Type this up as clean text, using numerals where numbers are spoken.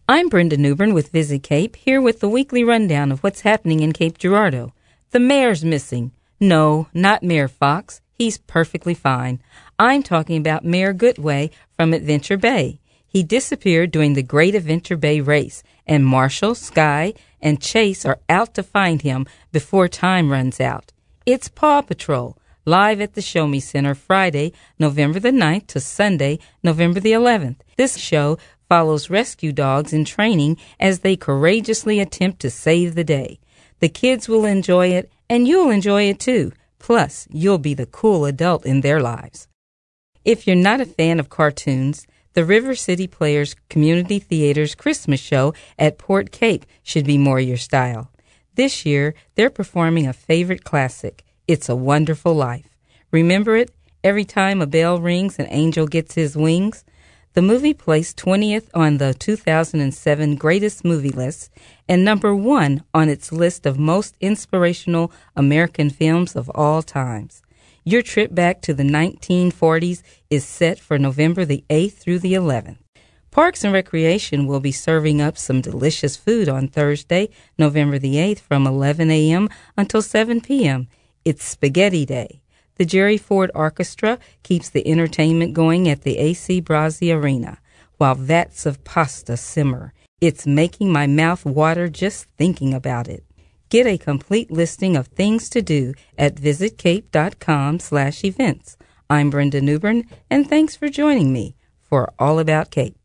I'm Brenda Newbern with Visit Cape, here with the weekly rundown of what's happening in Cape Girardeau. The mayor's missing. No, not Mayor Fox. He's perfectly fine. I'm talking about Mayor Goodway from Adventure Bay. He disappeared during the Great Adventure Bay race, and Marshall, Sky, and Chase are out to find him before time runs out. It's Paw Patrol, live at the Show Me Center Friday, November the 9th to Sunday, November the 11th. This show follows rescue dogs in training as they courageously attempt to save the day. The kids will enjoy it, and you'll enjoy it too. Plus, you'll be the cool adult in their lives. If you're not a fan of cartoons, the River City Players Community Theater's Christmas show at Port Cape should be more your style. This year, they're performing a favorite classic, It's a Wonderful Life. Remember it? Every time a bell rings, an angel gets his wings. The movie placed 20th on the 2007 Greatest Movie List and number 1 on its list of most inspirational American films of all times. Your trip back to the 1940s is set for November the 8th through the 11th. Parks and Recreation will be serving up some delicious food on Thursday, November the 8th from 11 a.m. until 7 p.m. It's Spaghetti Day. The Jerry Ford Orchestra keeps the entertainment going at the AC Brazzi Arena, while vats of pasta simmer. It's making my mouth water just thinking about it. Get a complete listing of things to do at visitcape.com/events. I'm Brenda Newbern, and thanks for joining me for All About Cape.